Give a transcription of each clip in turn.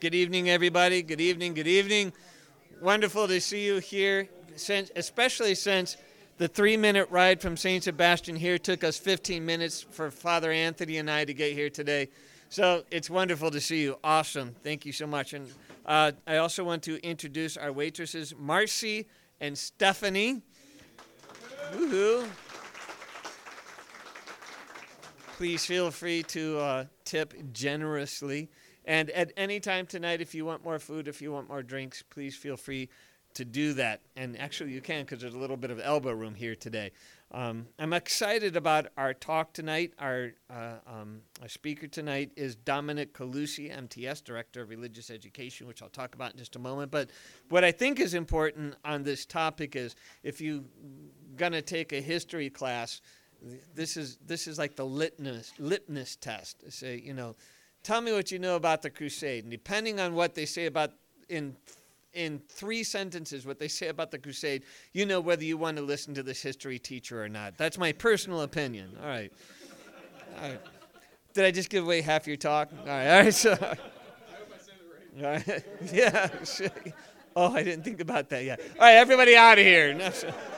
Good evening, everybody. Good evening, good evening. Wonderful to see you here, especially since the 3-minute ride from St. Sebastian here took us 15 minutes for Father Anthony and I to get here today. So it's wonderful to see you. Awesome. Thank you so much. And I also want to introduce our waitresses, Marcy and Stephanie. Woohoo. Please feel free to tip generously. And at any time tonight, if you want more food, if you want more drinks, please feel free to do that. And actually you can, because there's a little bit of elbow room here today. I'm excited about our talk tonight. Our speaker tonight is Dominic Calusi, MTS, Director of Religious Education, which I'll talk about in just a moment. But what I think is important on this topic is if you're going to take a history class, this is like the litmus test. Say, tell me what you know about the crusade. And depending on what they say about in 3 sentences, what they say about the crusade, you know whether you want to listen to this history teacher or not. That's my personal opinion. All right. Did I just give away half your talk? All right. So, I hope I said it right. All right. Yeah. Oh, I didn't think about that yet. All right, everybody out of here. No,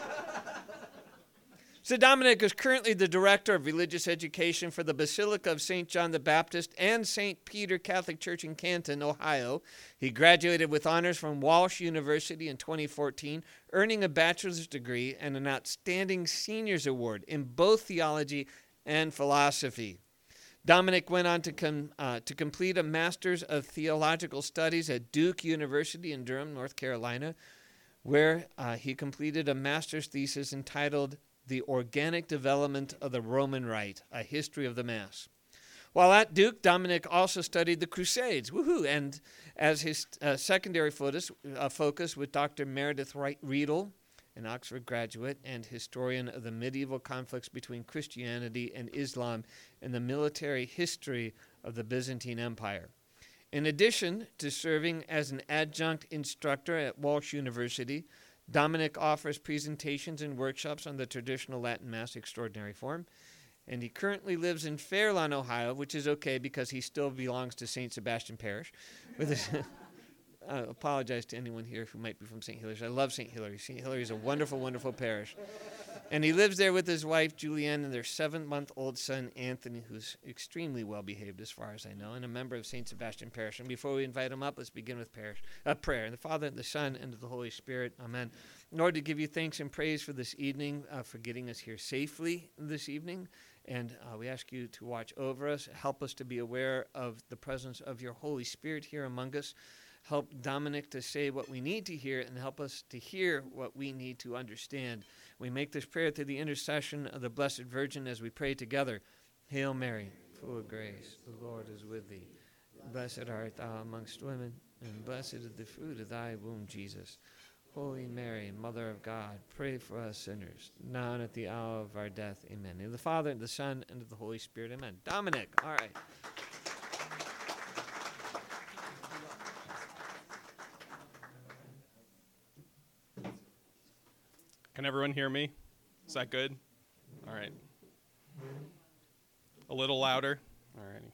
So Dominic is currently the Director of Religious Education for the Basilica of St. John the Baptist and St. Peter Catholic Church in Canton, Ohio. He graduated with honors from Walsh University in 2014, earning a bachelor's degree and an outstanding seniors award in both theology and philosophy. Dominic went on to complete a Master's of Theological Studies at Duke University in Durham, North Carolina, where he completed a master's thesis entitled The Organic Development of the Roman Rite, A History of the Mass. While at Duke, Dominic also studied the Crusades, and as his secondary focus with Dr. Meredith Riedel, an Oxford graduate and historian of the medieval conflicts between Christianity and Islam and the military history of the Byzantine Empire. In addition to serving as an adjunct instructor at Walsh University, Dominic offers presentations and workshops on the traditional Latin Mass extraordinary form, and he currently lives in Fairlawn, Ohio, which is okay because he still belongs to St. Sebastian Parish. I apologize to anyone here who might be from St. Hilary's. I love St. Hilary. St. Hilary is a wonderful, wonderful parish. And he lives there with his wife, Julianne, and their 7-month-old son, Anthony, who's extremely well-behaved as far as I know, and a member of St. Sebastian Parish. And before we invite him up, let's begin with prayer. In the Father, and the Son, and of the Holy Spirit. Amen. Lord, to give you thanks and praise for this evening, for getting us here safely this evening. And we ask you to watch over us, help us to be aware of the presence of your Holy Spirit here among us. Help Dominic to say what we need to hear and help us to hear what we need to understand. We make this prayer through the intercession of the Blessed Virgin as we pray together. Hail Mary, full of grace, the Lord is with thee. Blessed art thou amongst women, and blessed is the fruit of thy womb, Jesus. Holy Mary, Mother of God, pray for us sinners, now and at the hour of our death. Amen. In the Father, and the Son, and of the Holy Spirit. Amen. Dominic, all right. Can everyone hear me? Is that good? All right. A little louder? All righty.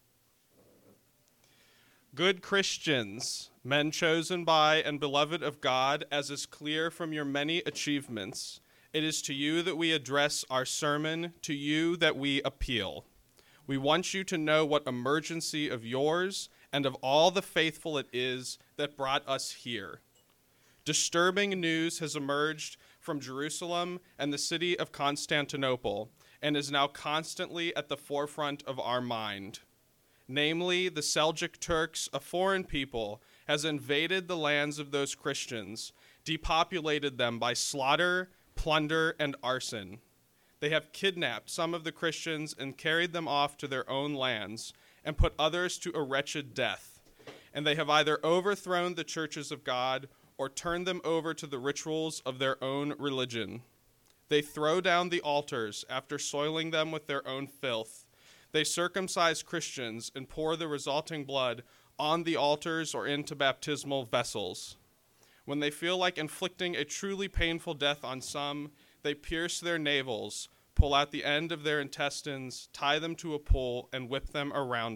Good Christians, men chosen by and beloved of God, as is clear from your many achievements, it is to you that we address our sermon, to you that we appeal. We want you to know what emergency of yours and of all the faithful it is that brought us here. Disturbing news has emerged from Jerusalem and the city of Constantinople, and is now constantly at the forefront of our mind. Namely, the Seljuk Turks, a foreign people, has invaded the lands of those Christians, depopulated them by slaughter, plunder, and arson. They have kidnapped some of the Christians and carried them off to their own lands, and put others to a wretched death. And they have either overthrown the churches of God or turn them over to the rituals of their own religion. They throw down the altars after soiling them with their own filth. They circumcise Christians and pour the resulting blood on the altars or into baptismal vessels. When they feel like inflicting a truly painful death on some, they pierce their navels, pull out the end of their intestines, tie them to a pole, and whip them around it,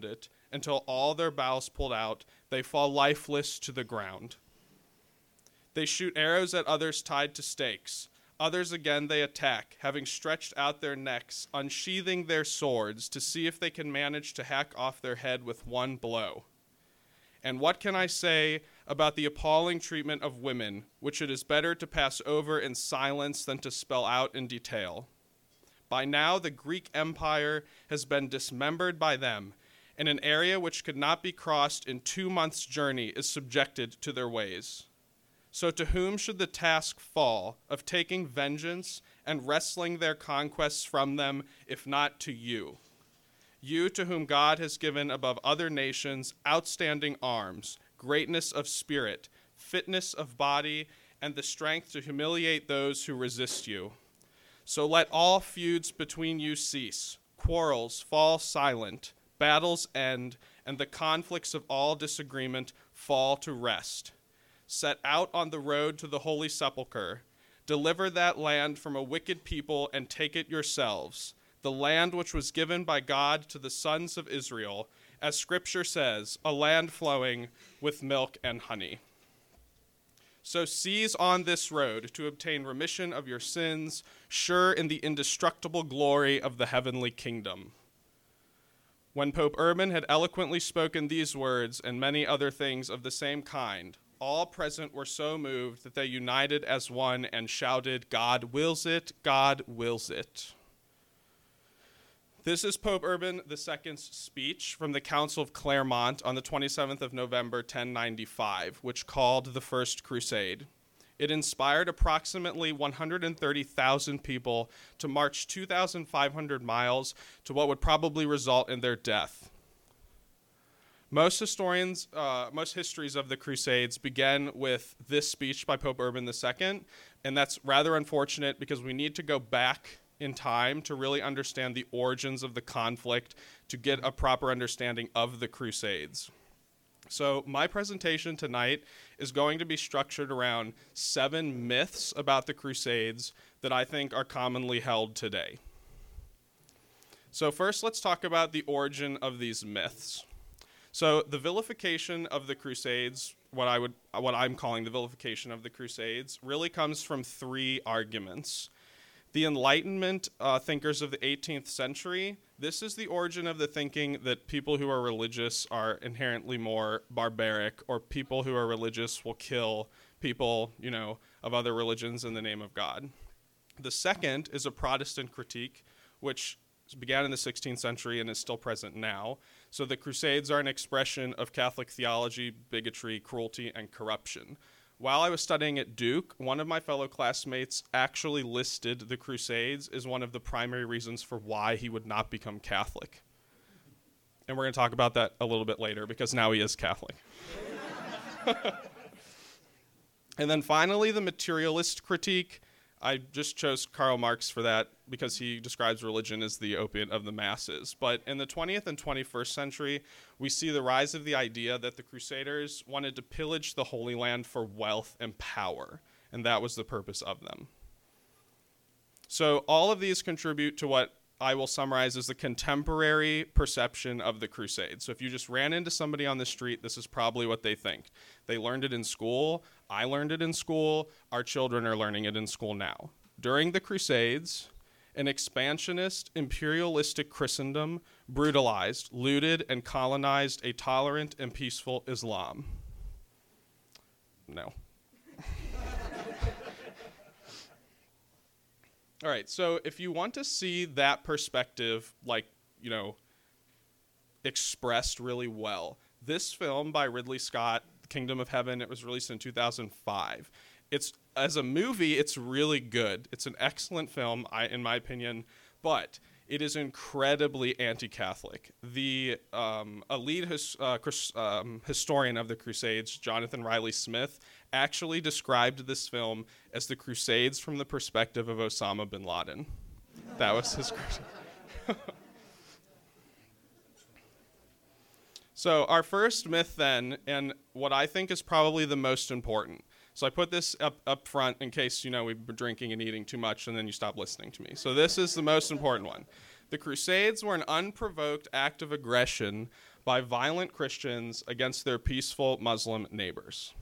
until all their bowels pulled out, they fall lifeless to the ground. They shoot arrows at others tied to stakes. Others again they attack, having stretched out their necks, unsheathing their swords to see if they can manage to hack off their head with one blow. And what can I say about the appalling treatment of women, which it is better to pass over in silence than to spell out in detail? By now the Greek Empire has been dismembered by them, and an area which could not be crossed in 2 months' journey is subjected to their ways. So to whom should the task fall of taking vengeance and wresting their conquests from them, if not to you? You to whom God has given above other nations outstanding arms, greatness of spirit, fitness of body, and the strength to humiliate those who resist you. So let all feuds between you cease, quarrels fall silent, battles end, and the conflicts of all disagreement fall to rest. Set out on the road to the Holy Sepulchre. Deliver that land from a wicked people and take it yourselves, the land which was given by God to the sons of Israel, as Scripture says, a land flowing with milk and honey. So seize on this road to obtain remission of your sins, sure in the indestructible glory of the heavenly kingdom. When Pope Urban had eloquently spoken these words and many other things of the same kind, all present were so moved that they united as one and shouted, "God wills it, God wills it." This is Pope Urban II's speech from the Council of Clermont on the 27th of November, 1095, which called the First Crusade. It inspired approximately 130,000 people to march 2,500 miles to what would probably result in their death. Most histories of the Crusades begin with this speech by Pope Urban II, and that's rather unfortunate because we need to go back in time to really understand the origins of the conflict to get a proper understanding of the Crusades. So my presentation tonight is going to be structured around 7 myths about the Crusades that I think are commonly held today. So first, let's talk about the origin of these myths. So the vilification of the Crusades, what I'm calling the vilification of the Crusades, really comes from 3 arguments. The Enlightenment thinkers of the 18th century, this is the origin of the thinking that people who are religious are inherently more barbaric, or people who are religious will kill people, of other religions in the name of God. The second is a Protestant critique, which began in the 16th century and is still present now. So the Crusades are an expression of Catholic theology, bigotry, cruelty, and corruption. While I was studying at Duke, one of my fellow classmates actually listed the Crusades as one of the primary reasons for why he would not become Catholic. And we're going to talk about that a little bit later because now he is Catholic. And then finally, the materialist critique. I just chose Karl Marx for that because he describes religion as the opiate of the masses. But in the 20th and 21st century, we see the rise of the idea that the Crusaders wanted to pillage the Holy Land for wealth and power, and that was the purpose of them. So all of these contribute to what I will summarize as the contemporary perception of the Crusades. So if you just ran into somebody on the street, this is probably what they think. They learned it in school. I learned it in school. Our children are learning it in school now. During the Crusades, an expansionist, imperialistic Christendom brutalized, looted, and colonized a tolerant and peaceful Islam. No. All right, so if you want to see that perspective, expressed really well, this film by Ridley Scott, Kingdom of Heaven, it was released in 2005. As a movie, it's really good. It's an excellent film, in my opinion, but it is incredibly anti-Catholic. The elite historian of the Crusades, Jonathan Riley Smith, actually described this film as the Crusades from the perspective of Osama bin Laden. That was his critique. So our first myth then, and what I think is probably the most important. So I put this up front in case, we've been drinking and eating too much and then you stop listening to me. So this is the most important one. The Crusades were an unprovoked act of aggression by violent Christians against their peaceful Muslim neighbors.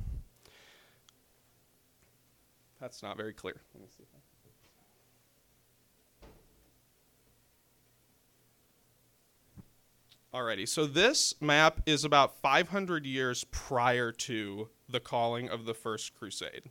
That's not very clear. Let me see. Alrighty, so this map is about 500 years prior to the calling of the First Crusade.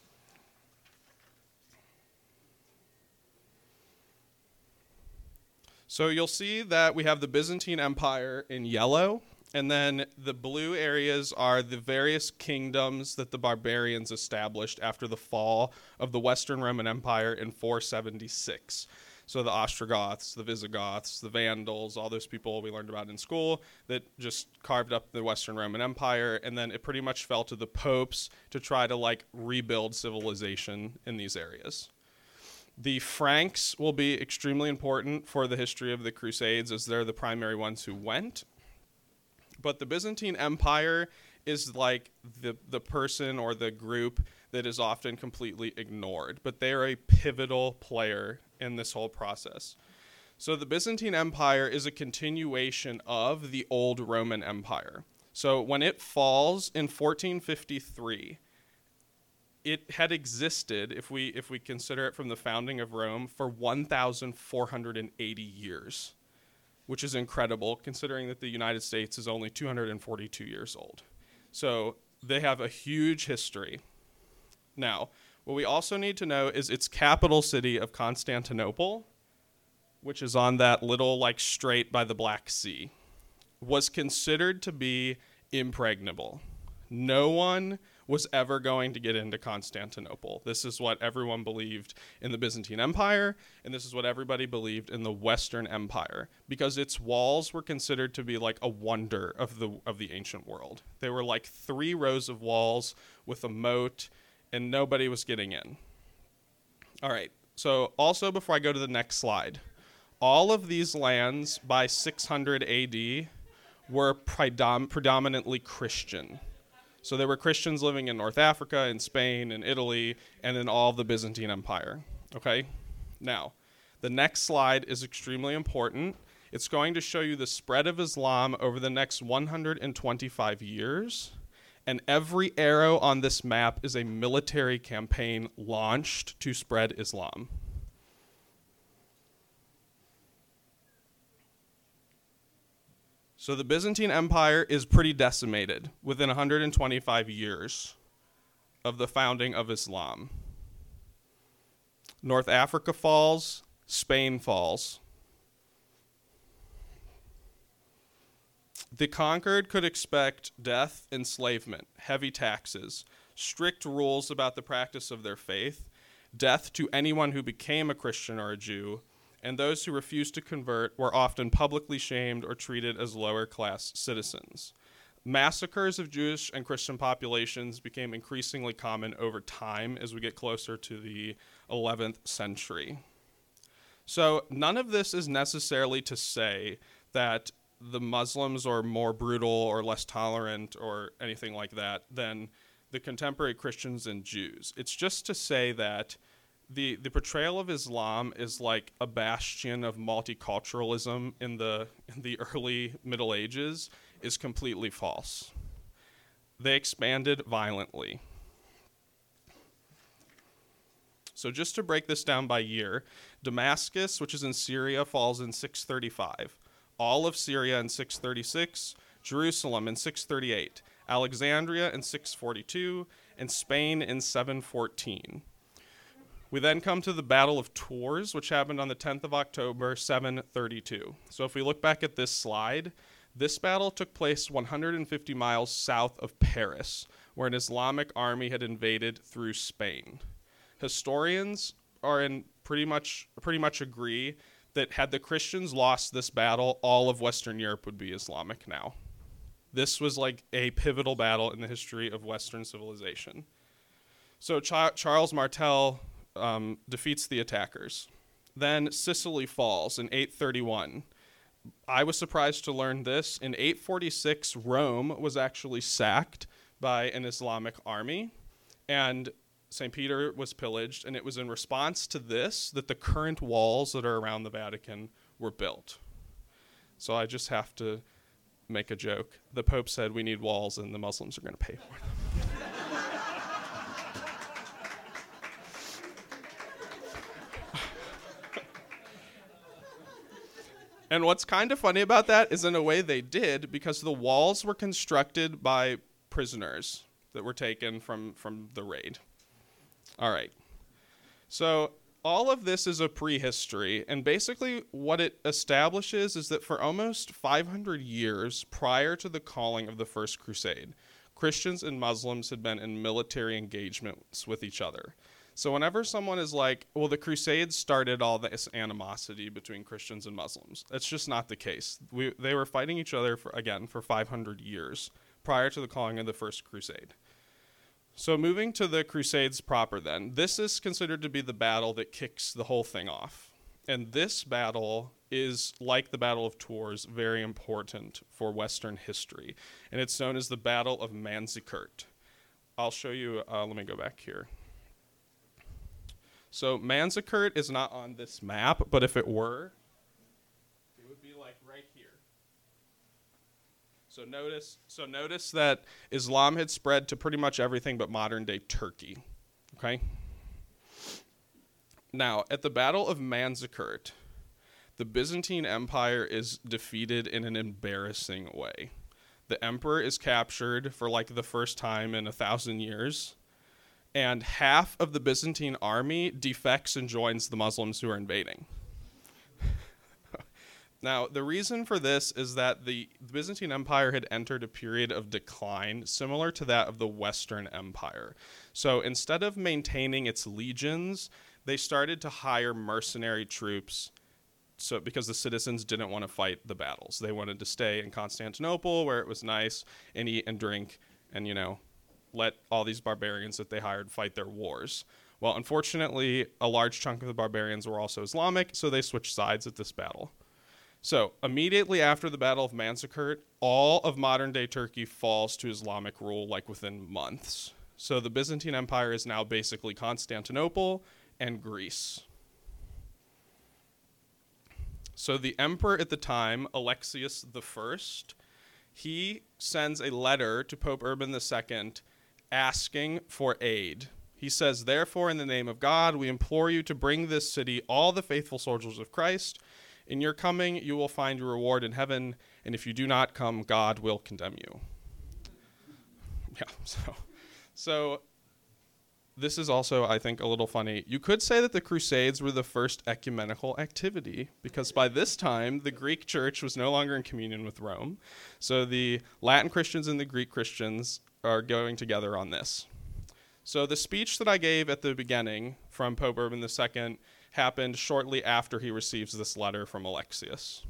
So you'll see that we have the Byzantine Empire in yellow, and then the blue areas are the various kingdoms that the barbarians established after the fall of the Western Roman Empire in 476. So the Ostrogoths, the Visigoths, the Vandals, all those people we learned about in school that just carved up the Western Roman Empire, and then it pretty much fell to the popes to try to rebuild civilization in these areas. The Franks will be extremely important for the history of the Crusades as they're the primary ones who went. But the Byzantine Empire is like the person or the group that is often completely ignored, but they are a pivotal player in this whole process. So the Byzantine Empire is a continuation of the old Roman Empire. So when it falls in 1453, it had existed, if we consider it from the founding of Rome, for 1,480 years, which is incredible considering that the United States is only 242 years old. So they have a huge history. Now, what we also need to know is its capital city of Constantinople, which is on that little strait by the Black Sea, was considered to be impregnable. No one was ever going to get into Constantinople. This is what everyone believed in the Byzantine Empire, and this is what everybody believed in the Western Empire, because its walls were considered to be a wonder of the ancient world. They were 3 rows of walls with a moat, and nobody was getting in. All right, so also before I go to the next slide, all of these lands by 600 AD were predominantly Christian. So there were Christians living in North Africa, in Spain, in Italy, and in all of the Byzantine Empire. Okay? Now, the next slide is extremely important. It's going to show you the spread of Islam over the next 125 years. And every arrow on this map is a military campaign launched to spread Islam. So the Byzantine Empire is pretty decimated within 125 years of the founding of Islam. North Africa falls, Spain falls. The conquered could expect death, enslavement, heavy taxes, strict rules about the practice of their faith, death to anyone who became a Christian or a Jew, and those who refused to convert were often publicly shamed or treated as lower-class citizens. Massacres of Jewish and Christian populations became increasingly common over time as we get closer to the 11th century. So none of this is necessarily to say that the Muslims are more brutal or less tolerant or anything like that than the contemporary Christians and Jews. It's just to say that the portrayal of Islam is like a bastion of multiculturalism in the early Middle Ages is completely false. They expanded violently. So just to break this down by year, Damascus, which is in Syria, falls in 635. All of Syria in 636, Jerusalem in 638, Alexandria in 642, and Spain in 714. We then come to the Battle of Tours, which happened on the 10th of October, 732. So if we look back at this slide, this battle took place 150 miles south of Paris, where an Islamic army had invaded through Spain. Historians pretty much agree that had the Christians lost this battle, all of Western Europe would be Islamic now. This was like a pivotal battle in the history of Western civilization. So Charles Martel defeats the attackers. Then Sicily falls in 831. I was surprised to learn this. In 846, Rome was actually sacked by an Islamic army, and St. Peter was pillaged, and it was in response to this that the current walls that are around the Vatican were built. So I just have to make a joke. The Pope said we need walls, and the Muslims are going to pay for them. And what's kind of funny about that is, in a way, they did, because the walls were constructed by prisoners that were taken from the raid. All right. So all of this is a prehistory, and basically what it establishes is that for almost 500 years prior to the calling of the First Crusade, Christians and Muslims had been in military engagements with each other. So whenever someone is like, well, the Crusades started all this animosity between Christians and Muslims, that's just not the case. They were fighting each other, for 500 years prior to the calling of the First Crusade. So moving to the Crusades proper then, this is considered to be the battle that kicks the whole thing off. And this battle is, like the Battle of Tours, very important for Western history. And it's known as the Battle of Manzikert. I'll show you, let me go back here. So Manzikert is not on this map, but if it were, it would be like right here. So notice that Islam had spread to pretty much everything but modern-day Turkey, okay? Now, at the Battle of Manzikert, the Byzantine Empire is defeated in an embarrassing way. The emperor is captured for like the first time in 1,000 years, and half of the Byzantine army defects and joins the Muslims who are invading. Now, the reason for this is that the Byzantine Empire had entered a period of decline similar to that of the Western Empire. So instead of maintaining its legions, they started to hire mercenary troops because the citizens didn't want to fight the battles. They wanted to stay in Constantinople where it was nice and eat and drink and, let all these barbarians that they hired fight their wars. Well, unfortunately, a large chunk of the barbarians were also Islamic, so they switched sides at this battle. So immediately after the Battle of Manzikert, all of modern-day Turkey falls to Islamic rule like within months. So the Byzantine Empire is now basically Constantinople and Greece. So the emperor at the time, Alexius I, he sends a letter to Pope Urban II asking for aid. He says, "Therefore, in the name of God, we implore you to bring this city all the faithful soldiers of Christ. In your coming, you will find your reward in heaven, and if you do not come, God will condemn you." Yeah, so this is also, I think, a little funny. You could say that the Crusades were the first ecumenical activity, because by this time, the Greek church was no longer in communion with Rome. So the Latin Christians and the Greek Christians are going together on this. So the speech that I gave at the beginning from Pope Urban II happened shortly after he receives this letter from Alexius.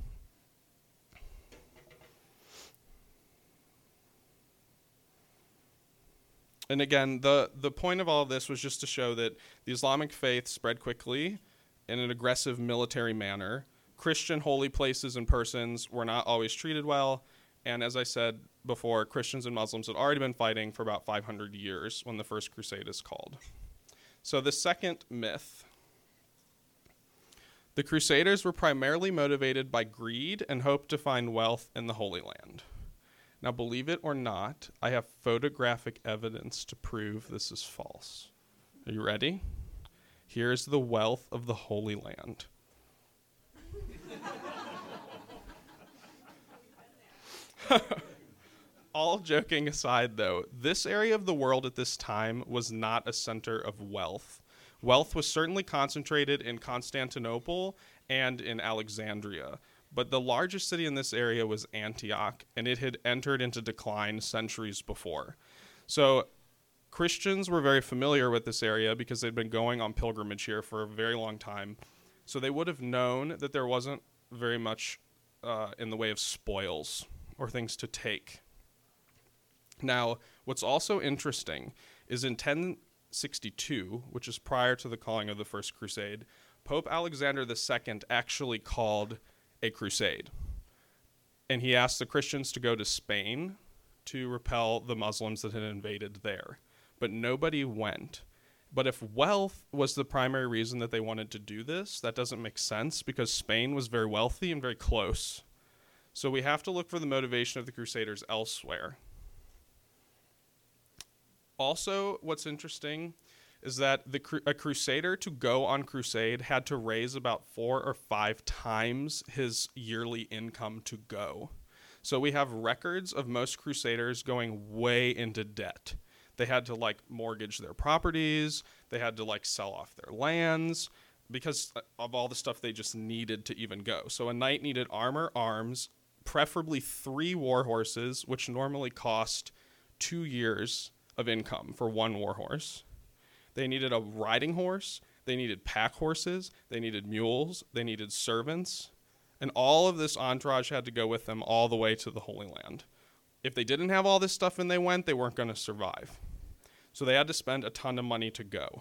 And again, the point of all of this was just to show that the Islamic faith spread quickly in an aggressive military manner. Christian holy places and persons were not always treated well. And as I said before, Christians and Muslims had already been fighting for about 500 years when the First Crusade is called. So the second myth. The Crusaders were primarily motivated by greed and hoped to find wealth in the Holy Land. Now, believe it or not, I have photographic evidence to prove this is false. Are you ready? Here's the wealth of the Holy Land. All joking aside, though, this area of the world at this time was not a center of wealth. Wealth was certainly concentrated in Constantinople and in Alexandria, but the largest city in this area was Antioch, and it had entered into decline centuries before. So Christians were very familiar with this area because they'd been going on pilgrimage here for a very long time. So they would have known that there wasn't very much in the way of spoils or things to take. Now, what's also interesting is in 1062, which is prior to the calling of the First Crusade, Pope Alexander II actually called a crusade. And he asked the Christians to go to Spain to repel the Muslims that had invaded there. But nobody went. But if wealth was the primary reason that they wanted to do this, that doesn't make sense because Spain was very wealthy and very close. So we have to look for the motivation of the Crusaders elsewhere. Also, what's interesting is that a crusader to go on crusade had to raise about 4 or 5 times his yearly income to go. So we have records of most crusaders going way into debt. They had to mortgage their properties. They had to sell off their lands because of all the stuff they just needed to even go. So a knight needed armor, arms, preferably 3 war horses, which normally cost 2 years of income for 1 war horse. They needed a riding horse. They needed pack horses. They needed mules. They needed servants. And all of this entourage had to go with them all the way to the Holy Land. If they didn't have all this stuff and they went, they weren't going to survive. So they had to spend a ton of money to go.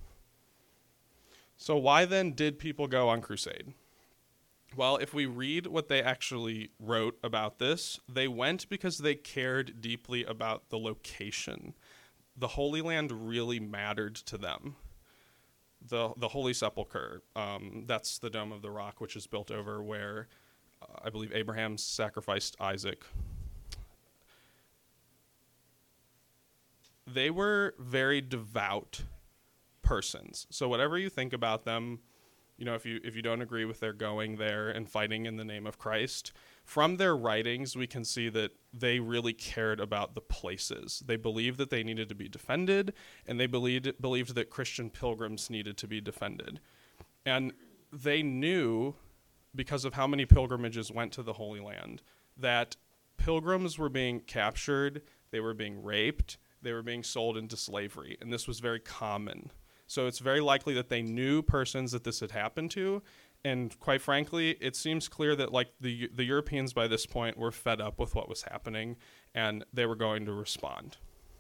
So why then did people go on crusade? Well, if we read what they actually wrote about this, they went because they cared deeply about the location. The Holy Land really mattered to them. The Holy Sepulchre, that's the Dome of the Rock, which is built over where I believe Abraham sacrificed Isaac. They were very devout persons. So whatever you think about them, if you don't agree with their going there and fighting in the name of Christ, from their writings we can see that they really cared about the places. They believed that they needed to be defended, and they believed that Christian pilgrims needed to be defended. And they knew, because of how many pilgrimages went to the Holy Land, that pilgrims were being captured, they were being raped, they were being sold into slavery, and this was very common. So it's very likely that they knew persons that this had happened to, and quite frankly, it seems clear that the Europeans by this point were fed up with what was happening, and they were going to respond.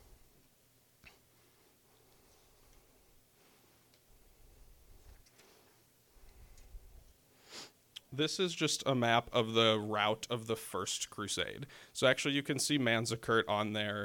This is just a map of the route of the First Crusade. So actually you can see Manzikert on there.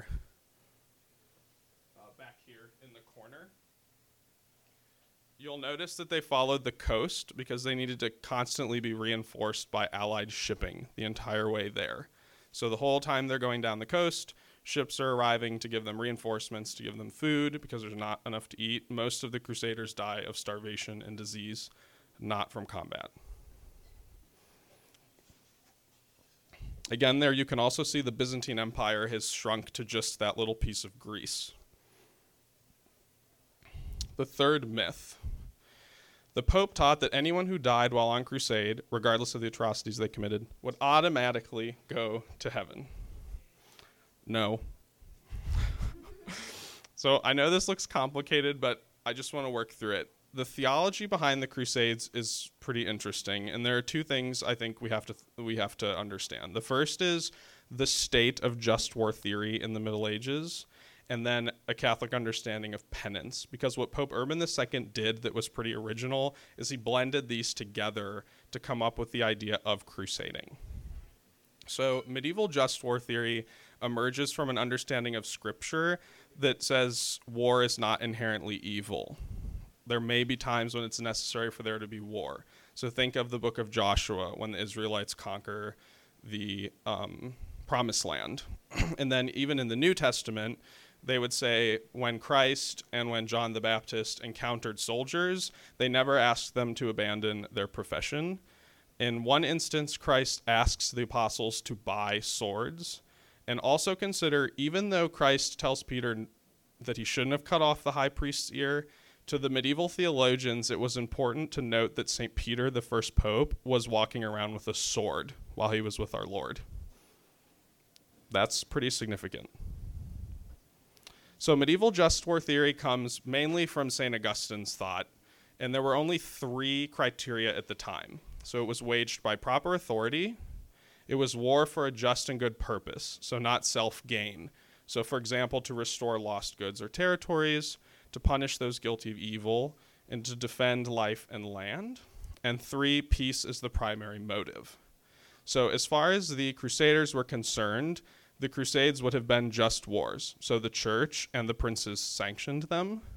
Back here in the corner. You'll notice that they followed the coast because they needed to constantly be reinforced by Allied shipping the entire way there. So the whole time they're going down the coast, ships are arriving to give them reinforcements, to give them food because there's not enough to eat. Most of the Crusaders die of starvation and disease, not from combat. Again, there you can also see the Byzantine Empire has shrunk to just that little piece of Greece. The third myth. The Pope taught that anyone who died while on crusade, regardless of the atrocities they committed, would automatically go to heaven. No. So I know this looks complicated, but I just want to work through it. The theology behind the Crusades is pretty interesting, and there are 2 things I think we have to understand. The first is the state of just war theory in the Middle Ages, and then a Catholic understanding of penance. Because what Pope Urban II did that was pretty original is he blended these together to come up with the idea of crusading. So medieval just war theory emerges from an understanding of Scripture that says war is not inherently evil. There may be times when it's necessary for there to be war. So think of the book of Joshua when the Israelites conquer the Promised Land. And then even in the New Testament, they would say when Christ and when John the Baptist encountered soldiers, they never asked them to abandon their profession. In one instance, Christ asks the apostles to buy swords. And also consider, even though Christ tells Peter that he shouldn't have cut off the high priest's ear, to the medieval theologians, it was important to note that St. Peter, the first pope, was walking around with a sword while he was with our Lord. That's pretty significant. So medieval just war theory comes mainly from St. Augustine's thought, and there were only 3 criteria at the time. So it was waged by proper authority, it was war for a just and good purpose, so not self-gain. So for example, to restore lost goods or territories, to punish those guilty of evil, and to defend life and land. And 3, peace is the primary motive. So as far as the Crusaders were concerned, the Crusades would have been just wars. So the church and the princes sanctioned them.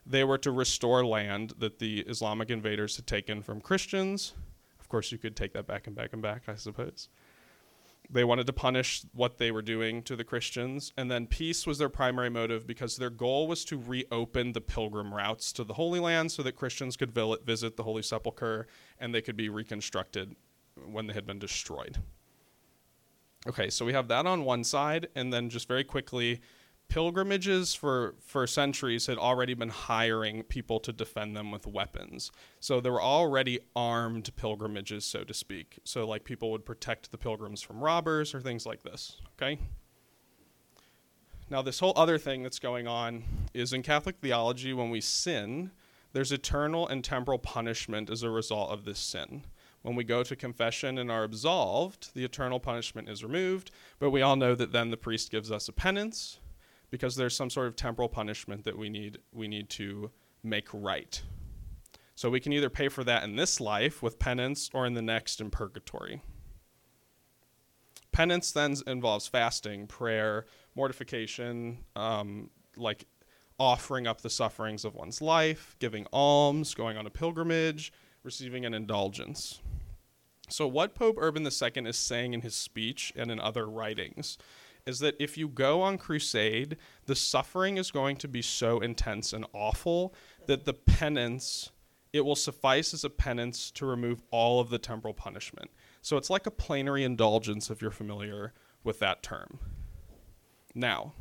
They were to restore land that the Islamic invaders had taken from Christians. Of course, you could take that back and back and back, I suppose. They wanted to punish what they were doing to the Christians. And then peace was their primary motive because their goal was to reopen the pilgrim routes to the Holy Land so that Christians could visit the Holy Sepulchre and they could be reconstructed when they had been destroyed. Okay, so we have that on one side, and then just very quickly, pilgrimages for centuries had already been hiring people to defend them with weapons. So there were already armed pilgrimages, so to speak. So like people would protect the pilgrims from robbers or things like this, okay? Now this whole other thing that's going on is in Catholic theology, when we sin, there's eternal and temporal punishment as a result of this sin. When we go to confession and are absolved, the eternal punishment is removed, but we all know that then the priest gives us a penance because there's some sort of temporal punishment that we need to make right. So we can either pay for that in this life with penance or in the next in purgatory. Penance then involves fasting, prayer, mortification, like offering up the sufferings of one's life, giving alms, going on a pilgrimage, receiving an indulgence. So what Pope Urban II is saying in his speech and in other writings is that if you go on crusade, the suffering is going to be so intense and awful that the penance, it will suffice as a penance to remove all of the temporal punishment. So it's like a plenary indulgence if you're familiar with that term. Now,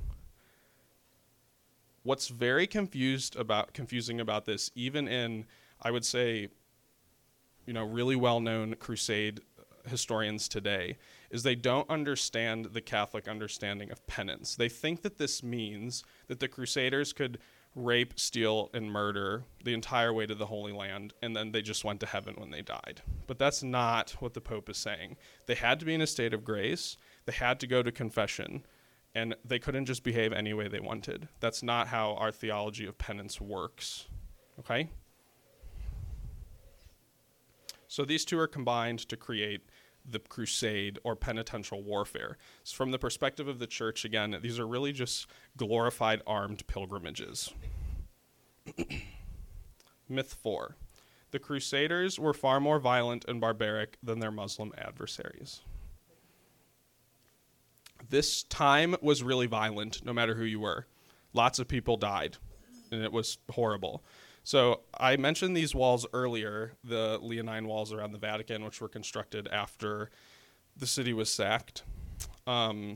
what's very confusing about this, even in, I would say, really well-known crusade historians today, is they don't understand the Catholic understanding of penance. They think that this means that the Crusaders could rape, steal, and murder the entire way to the Holy Land, and then they just went to heaven when they died. But that's not what the Pope is saying. They had to be in a state of grace, they had to go to confession, and they couldn't just behave any way they wanted. That's not how our theology of penance works, okay? So these two are combined to create the crusade or penitential warfare. So from the perspective of the church, again, these are really just glorified armed pilgrimages. Myth 4. The Crusaders were far more violent and barbaric than their Muslim adversaries. This time was really violent, no matter who you were. Lots of people died, and it was horrible. So I mentioned these walls earlier, the Leonine walls around the Vatican, which were constructed after the city was sacked. I'm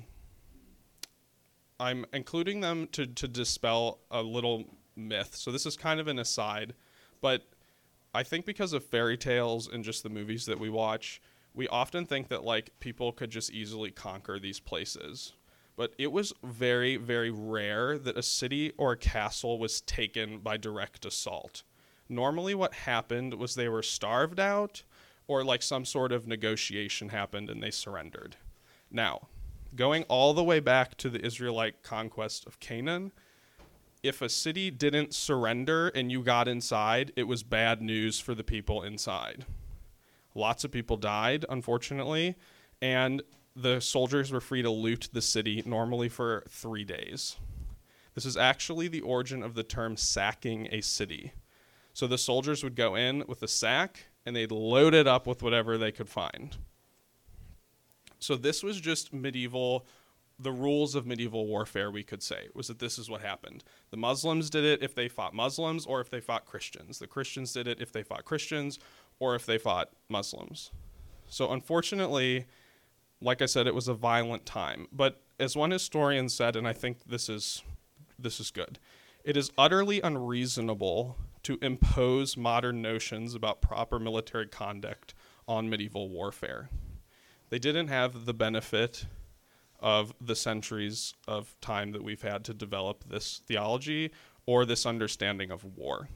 including them to dispel a little myth. So this is kind of an aside, but I think because of fairy tales and just the movies that we watch, we often think that like people could just easily conquer these places. But it was very, very rare that a city or a castle was taken by direct assault. Normally what happened was they were starved out or like some sort of negotiation happened and they surrendered. Now, going all the way back to the Israelite conquest of Canaan, if a city didn't surrender and you got inside, it was bad news for the people inside. Lots of people died, unfortunately, and the soldiers were free to loot the city normally for 3 days. This is actually the origin of the term sacking a city. So the soldiers would go in with a sack and they'd load it up with whatever they could find. So this was just the rules of medieval warfare, we could say, was that this is what happened. The Muslims did it if they fought Muslims or if they fought Christians. The Christians did it if they fought Christians or if they fought Muslims. So unfortunately, like I said, it was a violent time. But as one historian said, and I think this is good, it is utterly unreasonable to impose modern notions about proper military conduct on medieval warfare. They didn't have the benefit of the centuries of time that we've had to develop this theology or this understanding of war.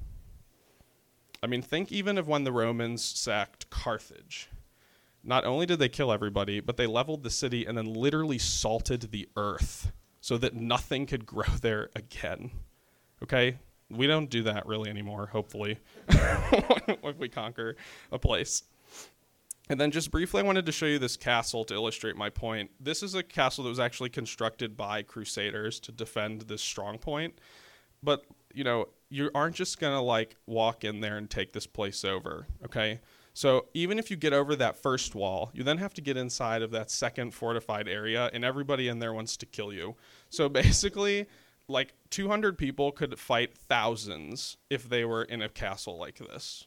I mean, think even of when the Romans sacked Carthage. Not only did they kill everybody, but they leveled the city and then literally salted the earth so that nothing could grow there again. Okay? We don't do that really anymore, hopefully, if we conquer a place. And then just briefly, I wanted to show you this castle to illustrate my point. This is a castle that was actually constructed by Crusaders to defend this strong point. But you aren't just going to like walk in there and take this place over, okay? So even if you get over that first wall, you then have to get inside of that second fortified area, and everybody in there wants to kill you. So basically, like 200 people could fight thousands if they were in a castle like this.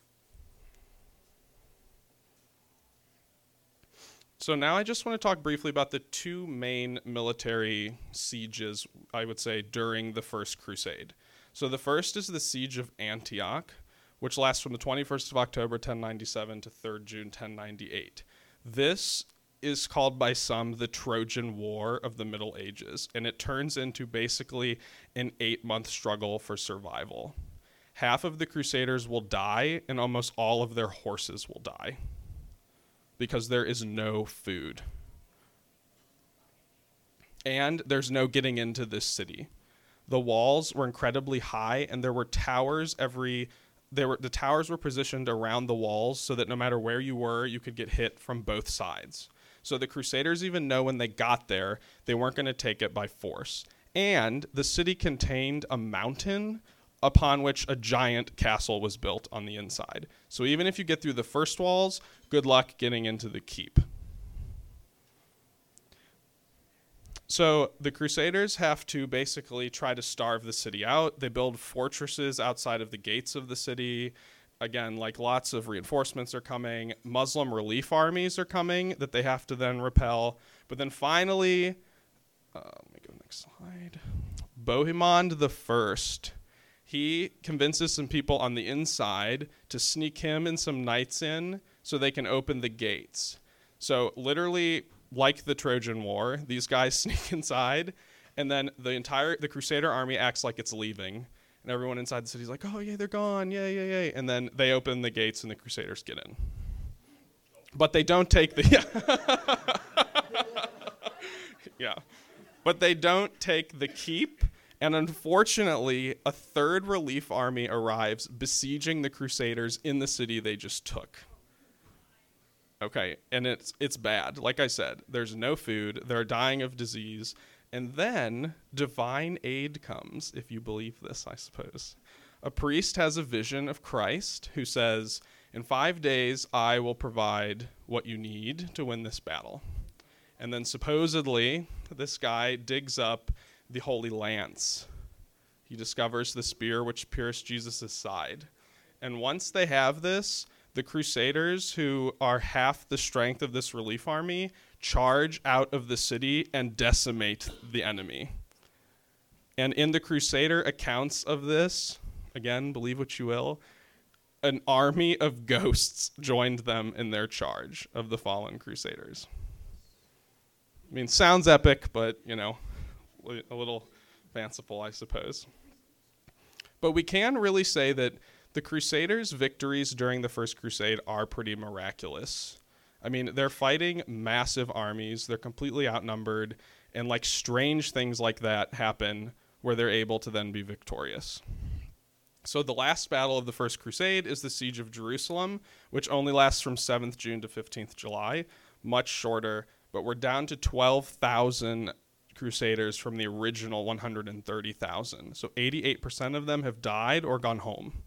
So now I just want to talk briefly about the two main military sieges, I would say, during the First Crusade. So the first is the Siege of Antioch, which lasts from the 21st of October, 1097 to 3rd June, 1098. This is called by some the Trojan War of the Middle Ages, and it turns into basically an 8-month struggle for survival. Half of the Crusaders will die, and almost all of their horses will die, because there is no food. And there's no getting into this city. The walls were incredibly high, and there were towers the towers were positioned around the walls so that no matter where you were, you could get hit from both sides. So the Crusaders even know when they got there, they weren't going to take it by force. And the city contained a mountain upon which a giant castle was built on the inside. So even if you get through the first walls, good luck getting into the keep. So the Crusaders have to basically try to starve the city out. They build fortresses outside of the gates of the city. Again, like lots of reinforcements are coming. Muslim relief armies are coming that they have to then repel. But then finally, let me go next slide. Bohemond the First. He convinces some people on the inside to sneak him and some knights in so they can open the gates. So literally, like the Trojan War, these guys sneak inside, and then the Crusader army acts like it's leaving. And everyone inside the city is like, oh, yeah, they're gone. Yay. And then they open the gates and the Crusaders get in. But they don't take But they don't take the keep. And unfortunately, a third relief army arrives besieging the Crusaders in the city they just took. Okay, and it's bad. Like I said, there's no food. They're dying of disease. And then divine aid comes, if you believe this, I suppose. A priest has a vision of Christ who says, in 5 days, I will provide what you need to win this battle. And then supposedly, this guy digs up the Holy Lance. He discovers the spear which pierced Jesus' side. And once they have this, the Crusaders, who are half the strength of this relief army, charge out of the city and decimate the enemy. And in the Crusader accounts of this, again, believe what you will, an army of ghosts joined them in their charge of the fallen Crusaders. I mean, sounds epic, but, a little fanciful, I suppose. But we can really say that the Crusaders' victories during the First Crusade are pretty miraculous. I mean, they're fighting massive armies, they're completely outnumbered, and like strange things like that happen where they're able to then be victorious. So the last battle of the First Crusade is the Siege of Jerusalem, which only lasts from 7th June to 15th July, much shorter, but we're down to 12,000 Crusaders from the original 130,000. So 88% of them have died or gone home.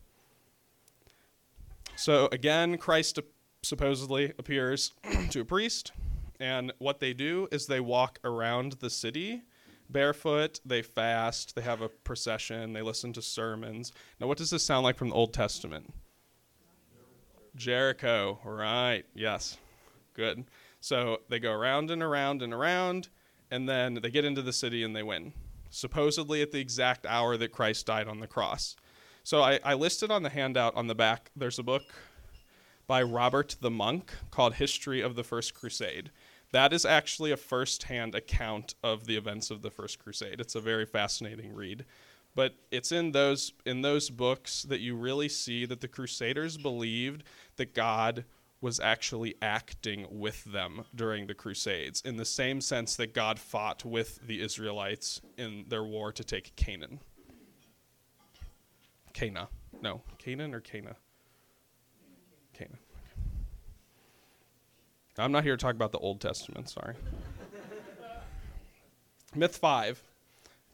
So again, Christ supposedly appears to a priest, and what they do is they walk around the city barefoot, they fast, they have a procession, they listen to sermons. Now, what does this sound like from the Old Testament? Jericho, right, yes, good. So they go around and around and around, and then they get into the city and they win, supposedly at the exact hour that Christ died on the cross. So I listed on the handout on the back, there's a book by Robert the Monk called History of the First Crusade. That is actually a first-hand account of the events of the First Crusade. It's a very fascinating read. But it's in those books that you really see that the Crusaders believed that God was actually acting with them during the Crusades, in the same sense that God fought with the Israelites in their war to take Canaan. Canaan or Cana? Canaan. I'm not here to talk about the Old Testament, sorry. Myth 5.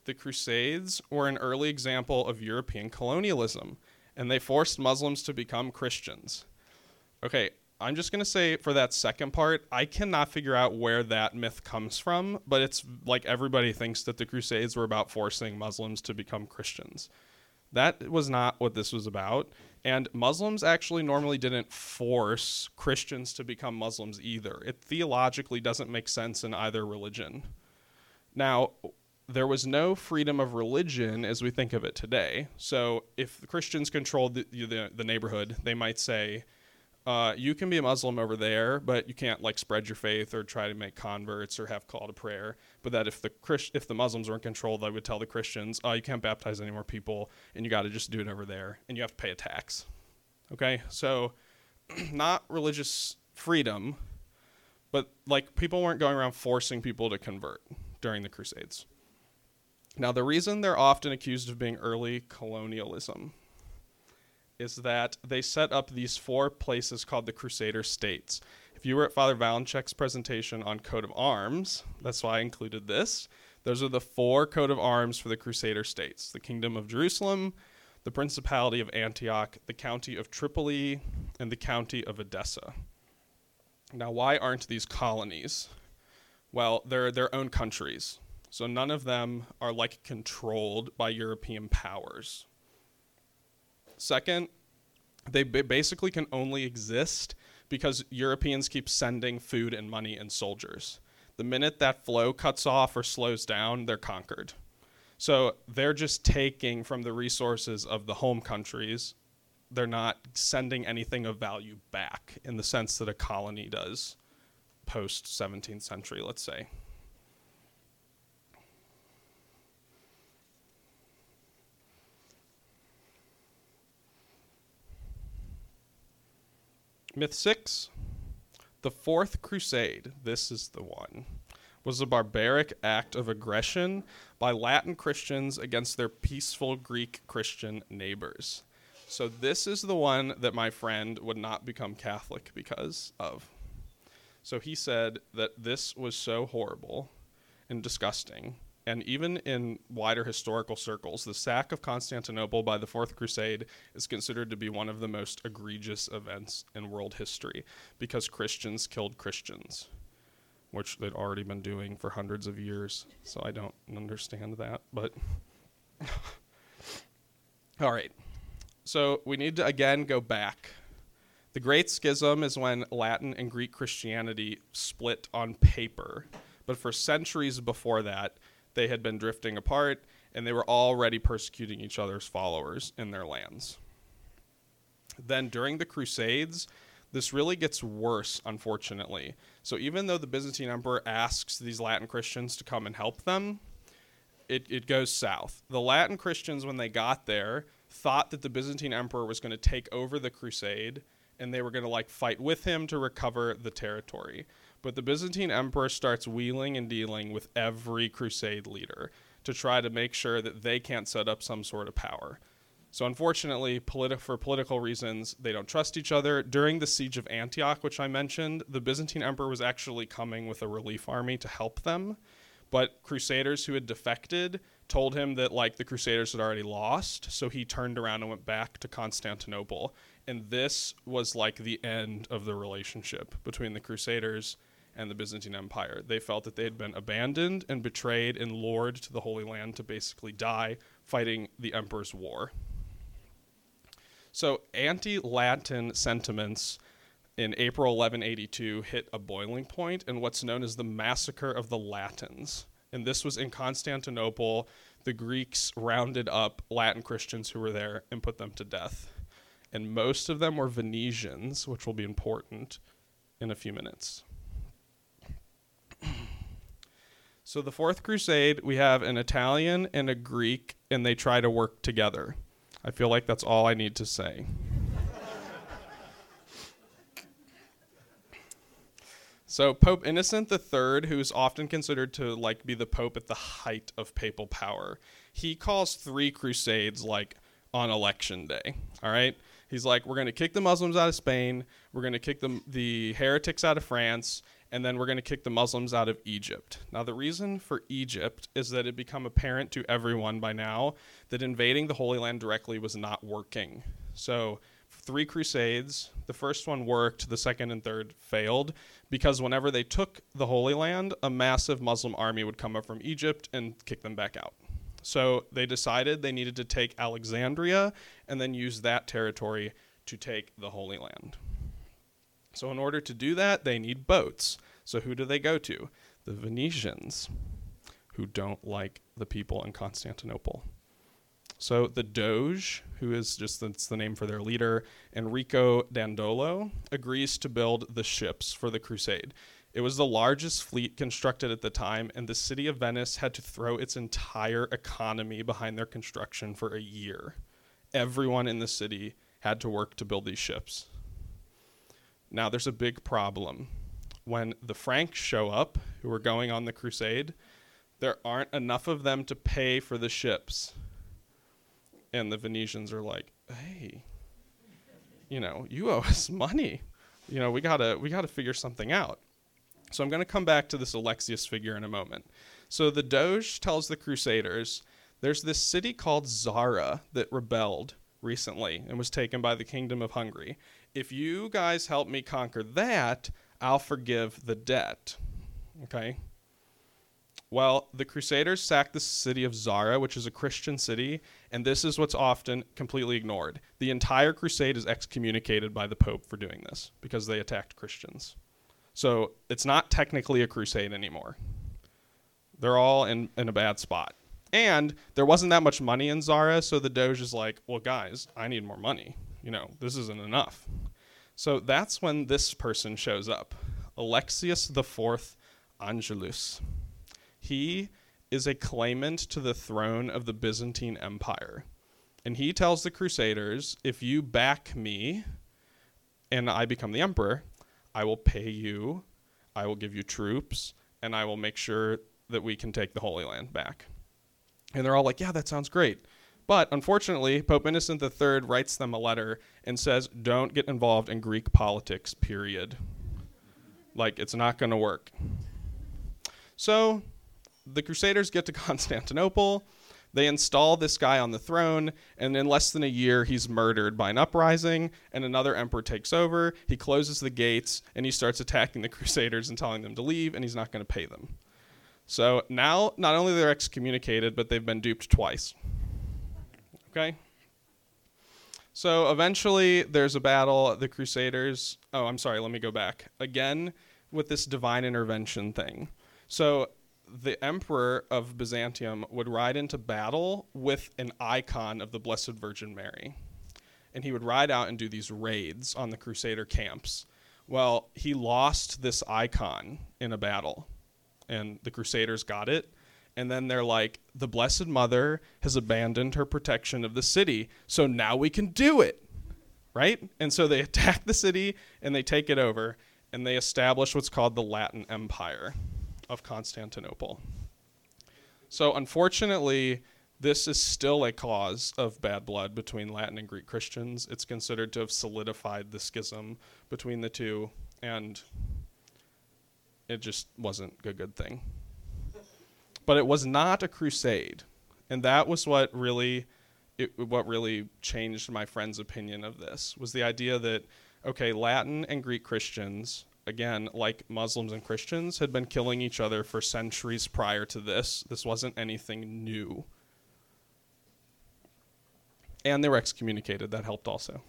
the Crusades were an early example of European colonialism, and they forced Muslims to become Christians. Okay, I'm just going to say for that second part, I cannot figure out where that myth comes from, but it's like everybody thinks that the Crusades were about forcing Muslims to become Christians. That was not what this was about, and Muslims actually normally didn't force Christians to become Muslims either. It theologically doesn't make sense in either religion. Now, there was no freedom of religion as we think of it today. So if the Christians controlled the neighborhood, they might say, you can be a Muslim over there, but you can't like spread your faith or try to make converts or have call to prayer. But that if the Muslims were in control, they would tell the Christians, you can't baptize any more people, and you got to just do it over there, and you have to pay a tax. Okay, so not religious freedom, but like people weren't going around forcing people to convert during the Crusades. Now, the reason they're often accused of being early colonialism is that they set up these 4 places called the Crusader States. If you were at Father Valenchek's presentation on coat of arms, that's why I included this. Those are the 4 coat of arms for the Crusader States: the Kingdom of Jerusalem, the Principality of Antioch, the County of Tripoli, and the County of Edessa. Now, why aren't these colonies? Well, they're their own countries, so none of them are like controlled by European powers. Second, they basically can only exist because Europeans keep sending food and money and soldiers. The minute that flow cuts off or slows down, they're conquered. So they're just taking from the resources of the home countries. They're not sending anything of value back in the sense that a colony does post 17th century, let's say. Myth 6, the Fourth Crusade, this is the one, was a barbaric act of aggression by Latin Christians against their peaceful Greek Christian neighbors. So this is the one that my friend would not become Catholic because of. So he said that this was so horrible and disgusting. And even in wider historical circles, the sack of Constantinople by the Fourth Crusade is considered to be one of the most egregious events in world history because Christians killed Christians, which they'd already been doing for hundreds of years. So I don't understand that, but all right. So we need to, again, go back. The Great Schism is when Latin and Greek Christianity split on paper, but for centuries before that, they had been drifting apart, and they were already persecuting each other's followers in their lands. Then during the Crusades, this really gets worse, unfortunately. So even though the Byzantine Emperor asks these Latin Christians to come and help them, it goes south. The Latin Christians, when they got there, thought that the Byzantine Emperor was going to take over the crusade, and they were going to fight with him to recover the territory. But the Byzantine Emperor starts wheeling and dealing with every crusade leader to try to make sure that they can't set up some sort of power. So unfortunately, for political reasons, they don't trust each other. During the siege of Antioch, which I mentioned, the Byzantine Emperor was actually coming with a relief army to help them. But crusaders who had defected told him that the crusaders had already lost, so he turned around and went back to Constantinople. And this was the end of the relationship between the crusaders and the Byzantine Empire. They felt that they had been abandoned and betrayed and lured to the Holy Land to basically die fighting the emperor's war. So anti-Latin sentiments in April 1182 hit a boiling point in what's known as the Massacre of the Latins. And this was in Constantinople. The Greeks rounded up Latin Christians who were there and put them to death. And most of them were Venetians, which will be important in a few minutes. So the Fourth Crusade, we have an Italian and a Greek, and they try to work together. I feel like that's all I need to say. So Pope Innocent III, who's often considered to be the Pope at the height of papal power, he calls 3 crusades on election day, all right? He's we're going to kick the Muslims out of Spain, we're going to kick the heretics out of France, and then we're going to kick the Muslims out of Egypt. Now, the reason for Egypt is that it become apparent to everyone by now that invading the Holy Land directly was not working. So 3 crusades, the first one worked, the second and third failed, because whenever they took the Holy Land, a massive Muslim army would come up from Egypt and kick them back out. So they decided they needed to take Alexandria and then use that territory to take the Holy Land. So in order to do that, they need boats. So who do they go to? The Venetians, who don't like the people in Constantinople. So the Doge, who is that's the name for their leader, Enrico Dandolo, agrees to build the ships for the crusade. It was the largest fleet constructed at the time, and the city of Venice had to throw its entire economy behind their construction for a year. Everyone in the city had to work to build these ships. Now, there's a big problem. When the Franks show up, who are going on the crusade, there aren't enough of them to pay for the ships. And the Venetians are like, hey, you owe us money. We gotta figure something out. So I'm going to come back to this Alexius figure in a moment. So the Doge tells the Crusaders, there's this city called Zara that rebelled recently and was taken by the Kingdom of Hungary. If you guys help me conquer that, I'll forgive the debt. Okay? Well, the Crusaders sacked the city of Zara, which is a Christian city, and this is what's often completely ignored. The entire crusade is excommunicated by the Pope for doing this because they attacked Christians. So it's not technically a crusade anymore. They're all in a bad spot. And there wasn't that much money in Zara, so the Doge is like, well, guys, I need more money. This isn't enough. So that's when this person shows up, Alexius IV Angelus. He is a claimant to the throne of the Byzantine Empire. And he tells the Crusaders, if you back me and I become the emperor, I will pay you, I will give you troops, and I will make sure that we can take the Holy Land back. And they're all like, yeah, that sounds great. But unfortunately, Pope Innocent III writes them a letter and says, don't get involved in Greek politics, period. It's not going to work. So the Crusaders get to Constantinople. They install this guy on the throne, and in less than a year, he's murdered by an uprising, and another emperor takes over. He closes the gates, and he starts attacking the Crusaders and telling them to leave, and he's not going to pay them. So now, not only they're excommunicated, but they've been duped twice. Okay? So eventually, there's a battle. The Crusaders... Oh, I'm sorry, let me go back. Again, with this divine intervention thing. So the emperor of Byzantium would ride into battle with an icon of the Blessed Virgin Mary. And he would ride out and do these raids on the Crusader camps. Well, he lost this icon in a battle, and the Crusaders got it. And then they're like, the Blessed Mother has abandoned her protection of the city, so now we can do it, right? And so they attack the city, and they take it over, and they establish what's called the Latin Empire of Constantinople. So unfortunately, this is still a cause of bad blood between Latin and Greek Christians. It's considered to have solidified the schism between the two, and it just wasn't a good thing. But it was not a crusade, and that was what really changed my friend's opinion of this, was the idea that, okay, Latin and Greek Christians, again, like Muslims and Christians, had been killing each other for centuries prior to this. This wasn't anything new. And they were excommunicated. That helped also.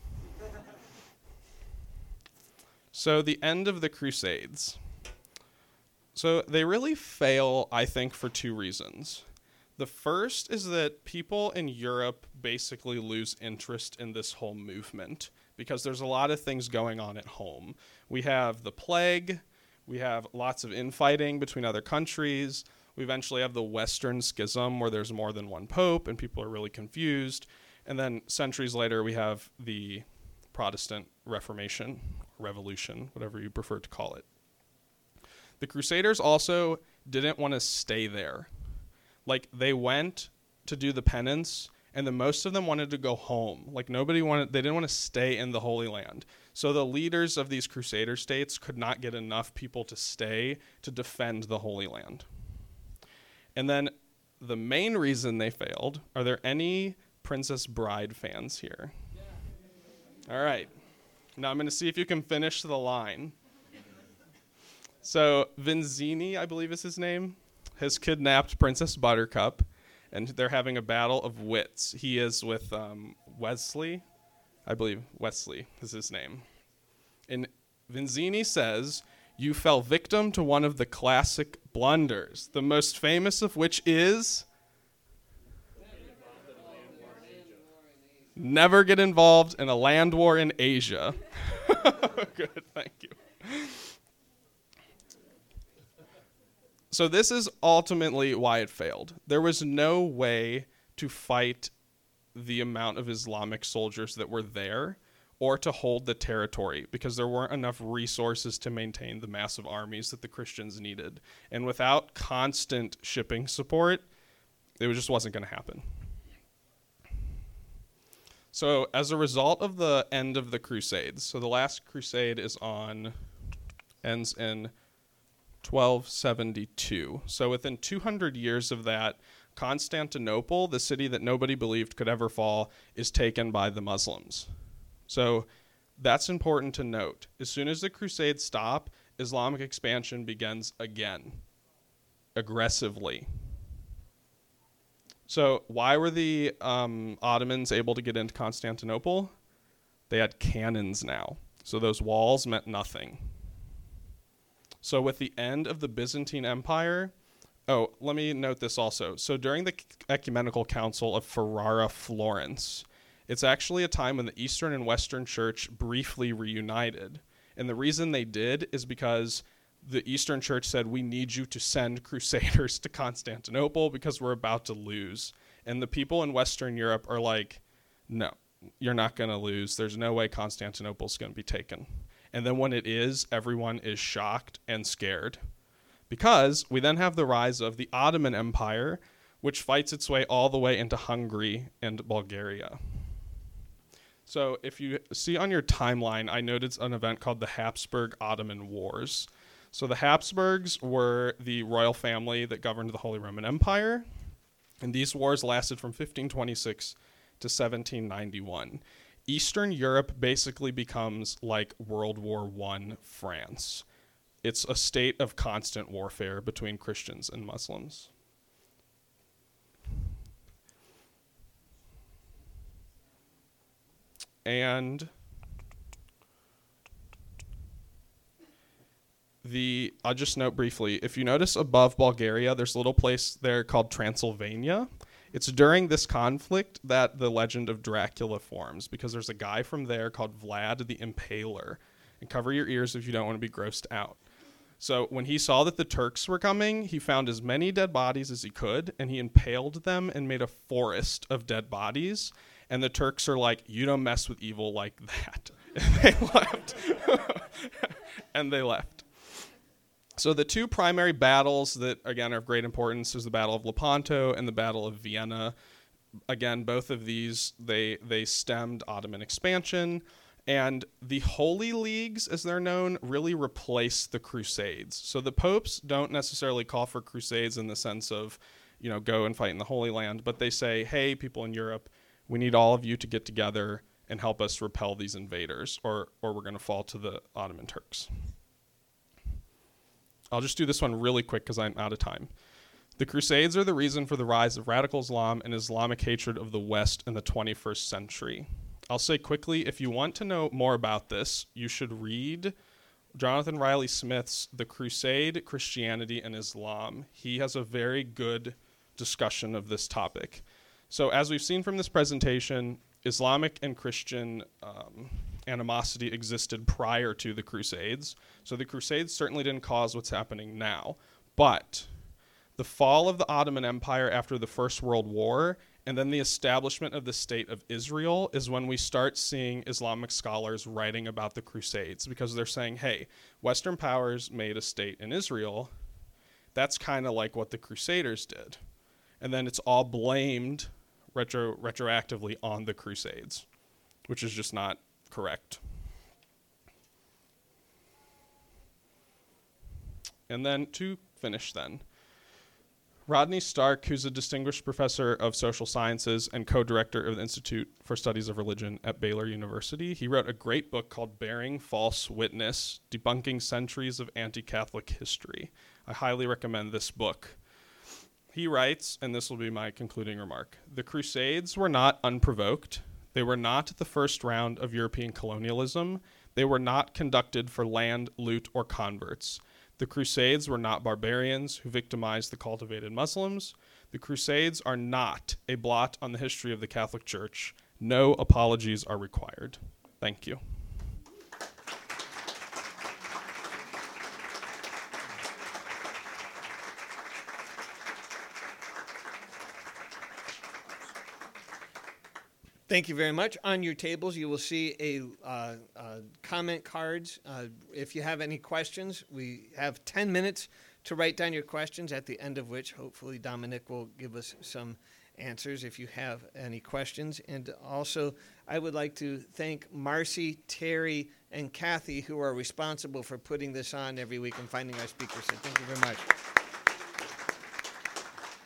So the end of the Crusades. So they really fail, I think, for two reasons. The first is that people in Europe basically lose interest in this whole movement because there's a lot of things going on at home. We have the plague, we have lots of infighting between other countries, we eventually have the Western Schism where there's more than one pope and people are really confused, and then centuries later we have the Protestant Reformation, Revolution, whatever you prefer to call it. The Crusaders also didn't want to stay there. Like, they went to do the penance, And then most of them wanted to go home. Like they didn't want to stay in the Holy Land. So the leaders of these Crusader states could not get enough people to stay to defend the Holy Land. And then the main reason they failed, are there any Princess Bride fans here? Yeah. All right. Now I'm going to see if you can finish the line. So Vizzini, I believe is his name, has kidnapped Princess Buttercup, and they're having a battle of wits. He is with Wesley. I believe Wesley is his name. And Vizzini says, "You fell victim to one of the classic blunders, the most famous of which is never get involved in a land war in Asia." Good, thank you. So this is ultimately why it failed. There was no way to fight the amount of Islamic soldiers that were there or to hold the territory because there weren't enough resources to maintain the massive armies that the Christians needed. And without constant shipping support, it just wasn't going to happen. So as a result of the end of the Crusades, so the last crusade ends in 1272. So within 200 years of that, Constantinople, the city that nobody believed could ever fall, is taken by the Muslims. So that's important to note. As soon as the Crusades stop, Islamic expansion begins again, aggressively. So why were the Ottomans able to get into Constantinople? They had cannons now. So those walls meant nothing. So with the end of the Byzantine Empire, let me note this also. So during the Ecumenical Council of Ferrara, Florence, it's actually a time when the Eastern and Western Church briefly reunited. And the reason they did is because the Eastern Church said, we need you to send crusaders to Constantinople because we're about to lose. And the people in Western Europe are like, no, you're not going to lose. There's no way Constantinople's going to be taken. And then when it is, everyone is shocked and scared. Because we then have the rise of the Ottoman Empire, which fights its way all the way into Hungary and Bulgaria. So if you see on your timeline, I noted an event called the Habsburg-Ottoman Wars. So the Habsburgs were the royal family that governed the Holy Roman Empire. And these wars lasted from 1526 to 1791. Eastern Europe basically becomes like World War I France. It's a state of constant warfare between Christians and Muslims. And I'll just note briefly, if you notice above Bulgaria, there's a little place there called Transylvania. It's during this conflict that the legend of Dracula forms, because there's a guy from there called Vlad the Impaler. And cover your ears if you don't want to be grossed out. So when he saw that the Turks were coming, he found as many dead bodies as he could, and he impaled them and made a forest of dead bodies. And the Turks are like, you don't mess with evil like that. And they left. And they left. So the two primary battles that, again, are of great importance is the Battle of Lepanto and the Battle of Vienna. Again, both of these, they stemmed Ottoman expansion. And the Holy Leagues, as they're known, really replaced the Crusades. So the popes don't necessarily call for crusades in the sense of, go and fight in the Holy Land. But they say, hey, people in Europe, we need all of you to get together and help us repel these invaders, or we're going to fall to the Ottoman Turks. I'll just do this one really quick because I'm out of time. The Crusades are the reason for the rise of radical Islam and Islamic hatred of the West in the 21st century. I'll say quickly, if you want to know more about this, you should read Jonathan Riley Smith's The Crusade, Christianity, and Islam. He has a very good discussion of this topic. So as we've seen from this presentation, Islamic and Christian animosity existed prior to the Crusades. So the Crusades certainly didn't cause what's happening now. But the fall of the Ottoman Empire after the First World War and then the establishment of the State of Israel is when we start seeing Islamic scholars writing about the Crusades, because they're saying, hey, Western powers made a state in Israel. That's kind of like what the Crusaders did. And then it's all blamed retroactively on the Crusades, which is just not correct. And then to finish then, Rodney Stark, who's a distinguished professor of social sciences and co-director of the Institute for Studies of Religion at Baylor University, he wrote a great book called Bearing False Witness, Debunking Centuries of Anti-Catholic History. I highly recommend this book. He writes, and this will be my concluding remark, the Crusades were not unprovoked. They were not the first round of European colonialism. They were not conducted for land, loot, or converts. The Crusades were not barbarians who victimized the cultivated Muslims. The Crusades are not a blot on the history of the Catholic Church. No apologies are required. Thank you. Thank you very much. On your tables, you will see a comment cards. If you have any questions, we have 10 minutes to write down your questions, at the end of which hopefully Dominic will give us some answers if you have any questions. And also, I would like to thank Marcy, Terry, and Kathy, who are responsible for putting this on every week and finding our speakers. So thank you very much.